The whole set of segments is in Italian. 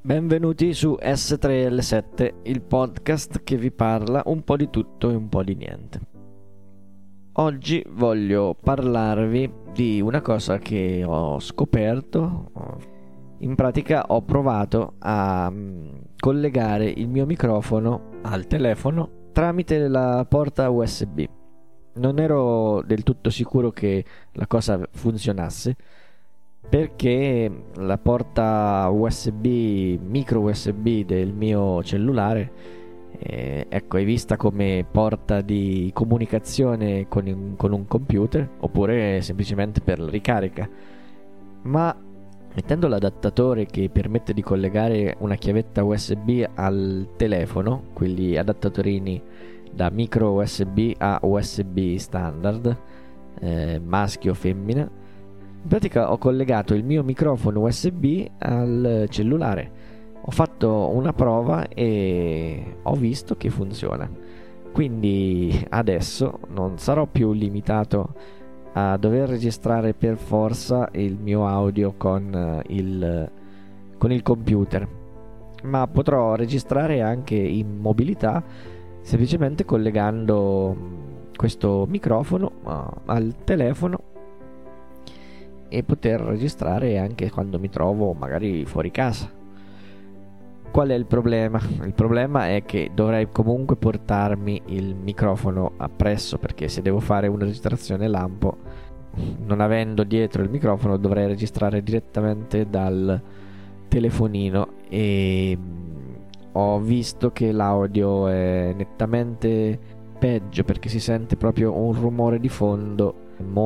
Benvenuti su S3L7, il podcast che vi parla un po' di tutto e un po' di niente. Oggi voglio parlarvi di una cosa che ho scoperto. In pratica ho provato a collegare il mio microfono al telefono tramite la porta USB. Non ero del tutto sicuro che la cosa funzionasse, perché la porta USB, micro USB del mio cellulare, è vista come porta di comunicazione con un computer, oppure semplicemente per la ricarica. Ma mettendo l'adattatore che permette di collegare una chiavetta USB al telefono, quelli adattatorini da micro USB a USB standard, maschio o femmina, in pratica ho collegato il mio microfono USB al cellulare. Ho fatto una prova e ho visto che funziona. Quindi adesso non sarò più limitato a dover registrare per forza il mio audio con il computer, ma potrò registrare anche in mobilità semplicemente collegando questo microfono al telefono e poter registrare anche quando mi trovo magari fuori casa. Qual è il problema? Il problema è che dovrei comunque portarmi il microfono appresso, perché se devo fare una registrazione lampo, non avendo dietro il microfono, dovrei registrare direttamente dal telefonino e ho visto che l'audio è nettamente peggio, perché si sente proprio un rumore di fondo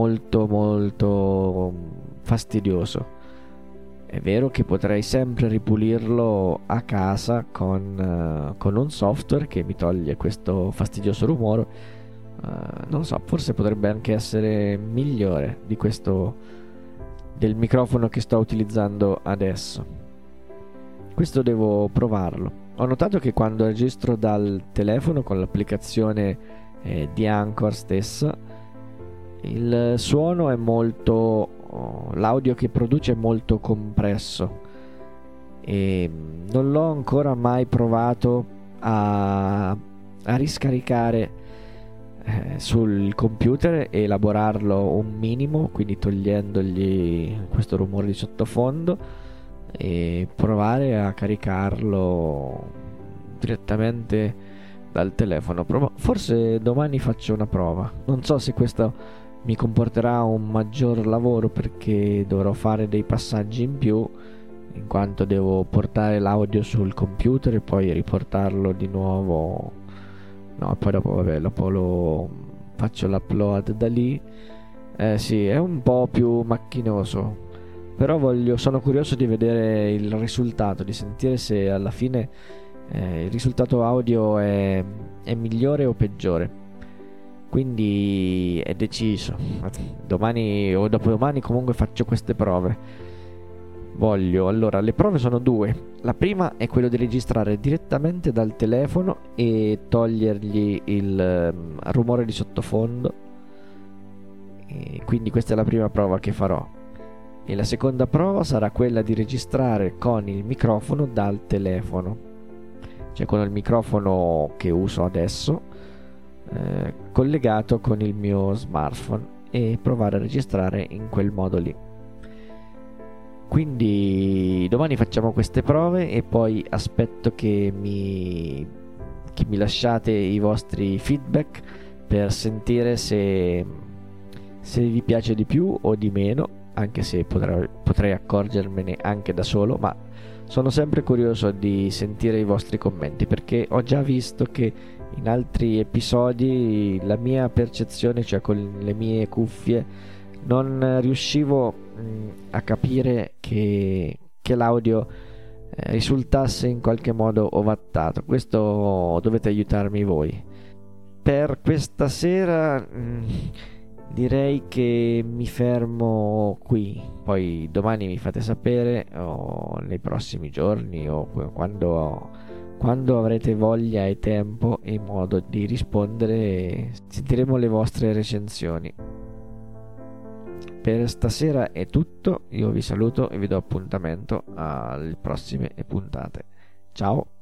molto fastidioso. È vero che potrei sempre ripulirlo a casa con un software che mi toglie questo fastidioso rumore. Non so, forse potrebbe anche essere migliore di questo del microfono che sto utilizzando adesso. Questo devo provarlo. Ho notato che quando registro dal telefono con l'applicazione di Anchor stessa, il suono è l'audio che produce è molto compresso e non l'ho ancora mai provato a riscaricare sul computer e elaborarlo un minimo, quindi togliendogli questo rumore di sottofondo e provare a caricarlo direttamente dal telefono. Forse domani faccio una prova. Non so se questo mi comporterà un maggior lavoro, perché dovrò fare dei passaggi in più, in quanto devo portare l'audio sul computer e poi riportarlo di nuovo. No, poi dopo lo faccio l'upload da lì. Sì, è un po' più macchinoso, però sono curioso di vedere il risultato, di sentire se alla fine il risultato audio è migliore o peggiore. Quindi è deciso. Domani o dopodomani comunque faccio queste prove. Allora, le prove sono due. La prima è quello di registrare direttamente dal telefono e togliergli il rumore di sottofondo. E quindi questa è la prima prova che farò. E la seconda prova sarà quella di registrare con il microfono dal telefono, cioè con il microfono che uso adesso, collegato con il mio smartphone, e provare a registrare in quel modo lì. Quindi domani facciamo queste prove e poi aspetto che mi lasciate i vostri feedback per sentire se vi piace di più o di meno, anche se potrei accorgermene anche da solo, ma sono sempre curioso di sentire i vostri commenti, perché ho già visto che in altri episodi la mia percezione, cioè con le mie cuffie, non riuscivo a capire che l'audio risultasse in qualche modo ovattato. Questo dovete aiutarmi voi. Per questa sera direi che mi fermo qui, poi domani mi fate sapere, o nei prossimi giorni, o quando avrete voglia e tempo e modo di rispondere, sentiremo le vostre recensioni. Per stasera è tutto, io vi saluto e vi do appuntamento alle prossime puntate. Ciao!